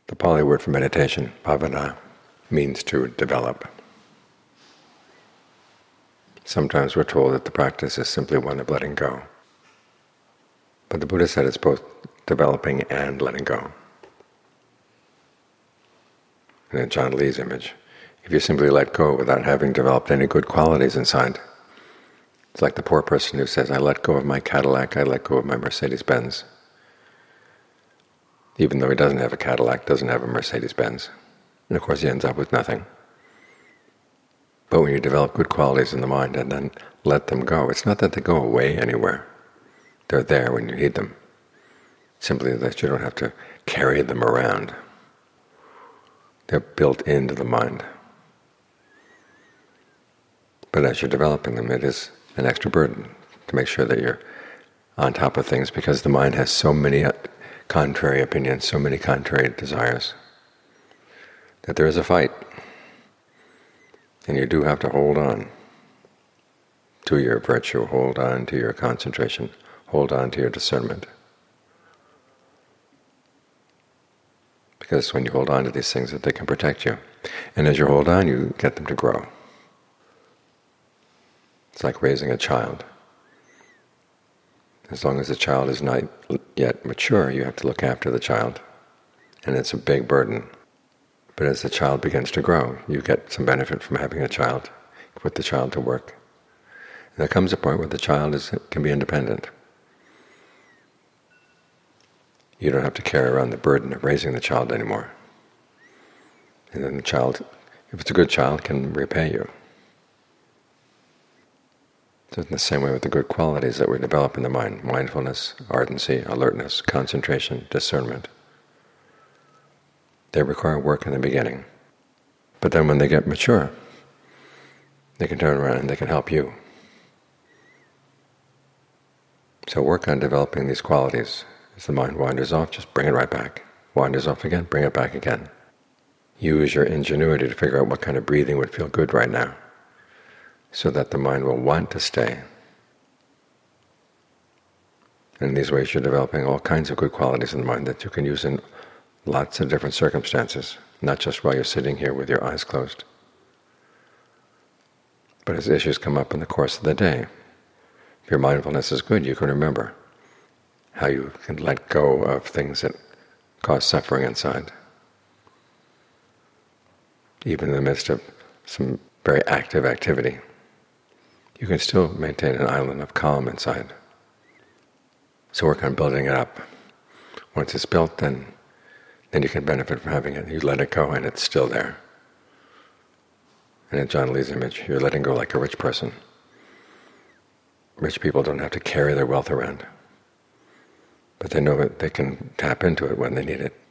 The Pali word for meditation, bhavana, means to develop. Sometimes we're told that the practice is simply one of letting go. But the Buddha said it's both developing and letting go. And in John Lee's image, if you simply let go without having developed any good qualities inside, it's like the poor person who says, I let go of my Cadillac, I let go of my Mercedes-Benz. Even though he doesn't have a Cadillac, doesn't have a Mercedes-Benz. And of course he ends up with nothing. But when you develop good qualities in the mind and then let them go, it's not that they go away anywhere. They're there when you need them. Simply that you don't have to carry them around. They're built into the mind. But as you're developing them, it is an extra burden to make sure that you're on top of things, because the mind has so many contrary opinions, so many contrary desires, that there is a fight. And you do have to hold on to your virtue, hold on to your concentration, hold on to your discernment. Because when you hold on to these things, that they can protect you. And as you hold on, you get them to grow. It's like raising a child. As long as the child is not yet mature, you have to look after the child. And it's a big burden. But as the child begins to grow, you get some benefit from having a child. You put the child to work. And there comes a point where the child can be independent. You don't have to carry around the burden of raising the child anymore. And then the child, if it's a good child, can repay you. So in the same way with the good qualities that we develop in the mind, mindfulness, ardency, alertness, concentration, discernment, they require work in the beginning. But then when they get mature, they can turn around and they can help you. So work on developing these qualities. As the mind wanders off, just bring it right back. Wanders off again, bring it back again. Use your ingenuity to figure out what kind of breathing would feel good right now, so that the mind will want to stay. And in these ways you're developing all kinds of good qualities in the mind that you can use in lots of different circumstances, not just while you're sitting here with your eyes closed. But as issues come up in the course of the day, if your mindfulness is good, you can remember how you can let go of things that cause suffering inside. Even in the midst of some very active activity, you can still maintain an island of calm inside. So work on building it up. Once it's built, then you can benefit from having it. You let it go and it's still there. And in John Lee's image, you're letting go like a rich person. Rich people don't have to carry their wealth around, but they know that they can tap into it when they need it.